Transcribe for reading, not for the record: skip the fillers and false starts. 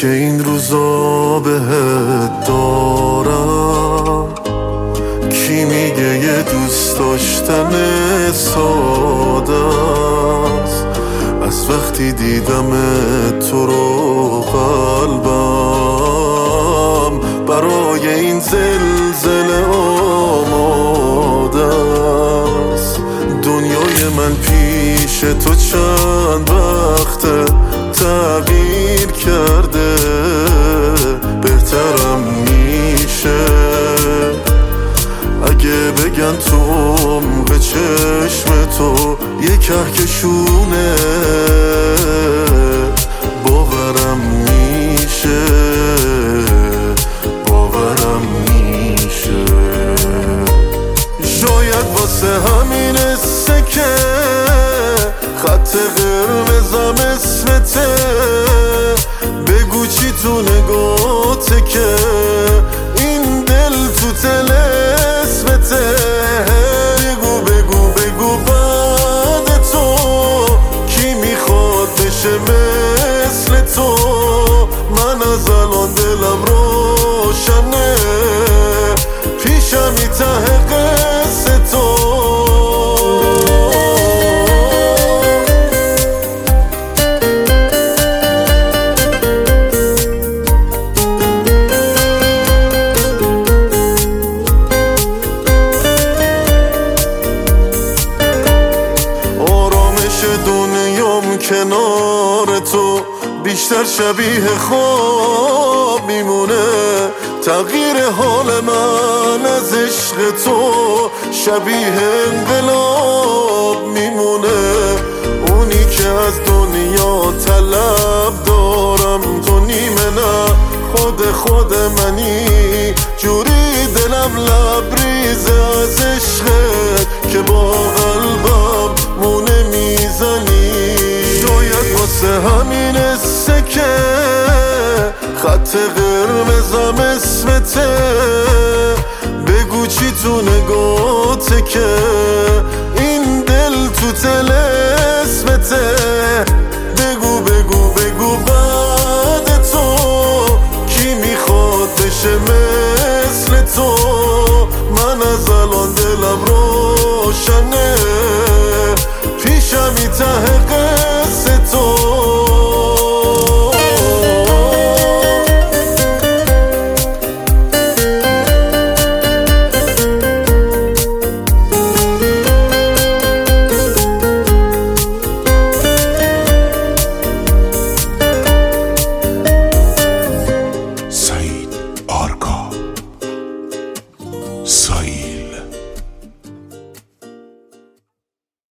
که این روزا بهت دارم. کی میگه یه دوست داشتن ساده است؟ از وقتی دیدم تو رو قلبم برای این زلزله آماده است. دنیای من پیش تو چند وقته تغییر کرده، بهترم میشه اگه بگن تو عمق چشم تو یه کهکشونه، باورم میشه، باورم میشه. شاید واسه همینه که خط قرمزم اسمته، بگو چی تو نگاته که این دل تو طلسمته. بگو بگو بگو بعد تو کی میخواد بشه مثل تو؟ من از الان دلم روشنه، پیشمی ته قصه تو. دنیام کنار تو بیشتر شبیه خواب میمونه، تغییر حال من از عشق تو شبیه انقلاب میمونه. اونی که از دنیا طلب دارم تو نیمه نه خود منی، جوری دلم لبریزه از عشقت که با قلبم مونه میزنی. شاید واسه همینه که خط قرمزم اسمته، بگو چی تو نگاته که این دل تو طلسمته. بگو بگو بگو بعد تو کی میخواد بشه مثل تو؟ من از الان دلم روشنه، پیشمی ته قصه تو. سعید آرکا سایل